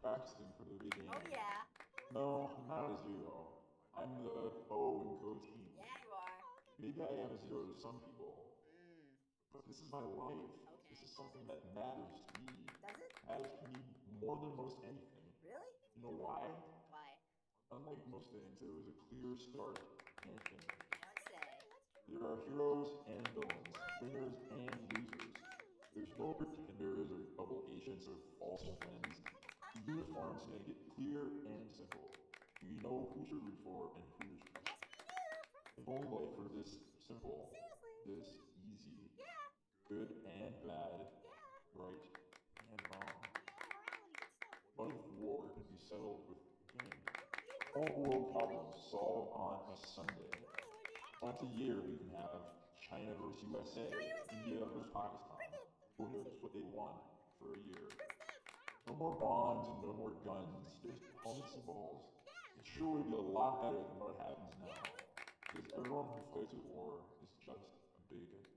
practicing for the big game. Oh yeah. No, I'm not a zero. I'm the O and go team. Yeah, you are. Maybe I am a zero to some people, but this is my life. Okay. This is something that matters to me. Does it? Matters to me more than most anything. Really? You know why? Why? Unlike most things, there was a clear start and finish. Let's say. There are heroes and villains, winners and losers. There's no pretenders or double agents or false friends. The uniforms make it clear and simple. You know who to root for and who to trust. If only life were this simple, this easy. Good and bad, right and wrong. But if war could be settled with games, all world problems solved on a Sunday. Once a year we can have China versus USA, India versus Pakistan. Who knows what they want for a year? No more bombs and no more guns, just helmets and balls. It sure would be a lot better than what happens now. Because everyone who fights a war is just a big